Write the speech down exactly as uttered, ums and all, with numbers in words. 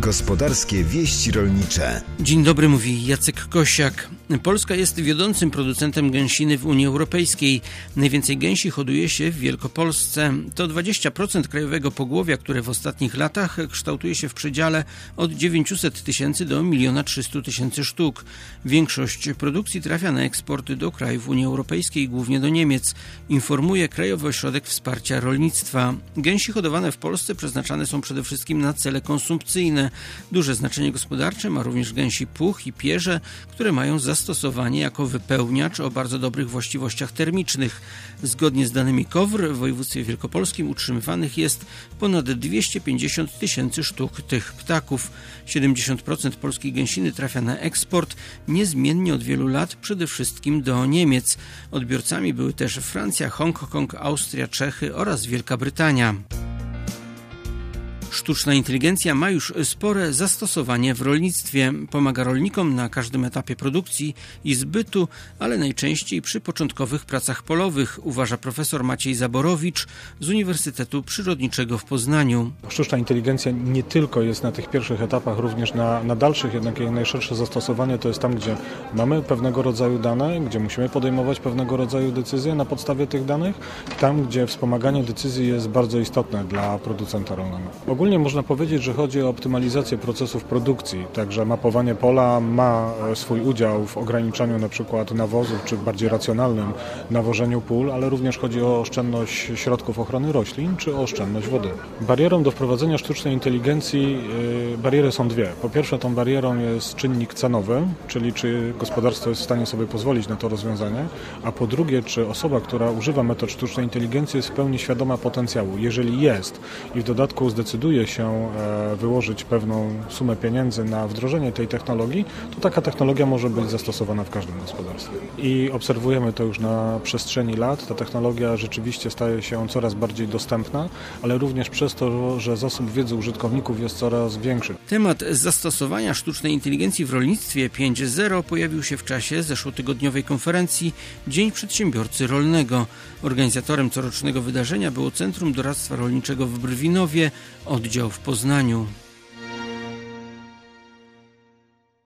Gospodarskie wieści rolnicze. Dzień dobry, mówi Jacek Kosiak. Polska jest wiodącym producentem gęsiny w Unii Europejskiej. Najwięcej gęsi hoduje się w Wielkopolsce. To dwadzieścia procent krajowego pogłowia, które w ostatnich latach kształtuje się w przedziale od dziewięćset tysięcy do miliona trzysta tysięcy sztuk. Większość produkcji trafia na eksport do krajów Unii Europejskiej, głównie do Niemiec, informuje Krajowy Ośrodek Wsparcia Rolnictwa. Gęsi hodowane w Polsce przeznaczane są przede wszystkim na cele konsumpcyjne. Duże znaczenie gospodarcze ma również gęsi puch i pierze, które mają zastosowanie jako wypełniacz o bardzo dobrych właściwościach termicznych. Zgodnie z danymi K O W R w województwie wielkopolskim utrzymywanych jest ponad dwieście pięćdziesiąt tysięcy sztuk tych ptaków. siedemdziesiąt procent polskiej gęsiny trafia na eksport, niezmiennie od wielu lat przede wszystkim do Niemiec. Odbiorcami były też Francja, Hongkong, Austria, Czechy oraz Wielka Brytania. Sztuczna inteligencja ma już spore zastosowanie w rolnictwie. Pomaga rolnikom na każdym etapie produkcji i zbytu, ale najczęściej przy początkowych pracach polowych, uważa profesor Maciej Zaborowicz z Uniwersytetu Przyrodniczego w Poznaniu. Sztuczna inteligencja nie tylko jest na tych pierwszych etapach, również na, na dalszych, jednak jej najszersze zastosowanie to jest tam, gdzie mamy pewnego rodzaju dane, gdzie musimy podejmować pewnego rodzaju decyzje na podstawie tych danych, tam, gdzie wspomaganie decyzji jest bardzo istotne dla producenta rolnego. Ogólnie można powiedzieć, że chodzi o optymalizację procesów produkcji, także mapowanie pola ma swój udział w ograniczaniu na przykład nawozów, czy bardziej racjonalnym nawożeniu pól, ale również chodzi o oszczędność środków ochrony roślin, czy o oszczędność wody. Barierą do wprowadzenia sztucznej inteligencji yy, bariery są dwie. Po pierwsze, tą barierą jest czynnik cenowy, czyli czy gospodarstwo jest w stanie sobie pozwolić na to rozwiązanie, a po drugie, czy osoba, która używa metod sztucznej inteligencji jest w pełni świadoma potencjału. Jeżeli jest i w dodatku zdecyduje się wyłożyć pewną sumę pieniędzy na wdrożenie tej technologii, to taka technologia może być zastosowana w każdym gospodarstwie. I obserwujemy to już na przestrzeni lat. Ta technologia rzeczywiście staje się coraz bardziej dostępna, ale również przez to, że zasób wiedzy użytkowników jest coraz większy. Temat zastosowania sztucznej inteligencji w rolnictwie pięć zero pojawił się w czasie zeszłotygodniowej konferencji Dzień Przedsiębiorcy Rolnego. Organizatorem corocznego wydarzenia było Centrum Doradztwa Rolniczego w Brwinowie, oddział w Poznaniu.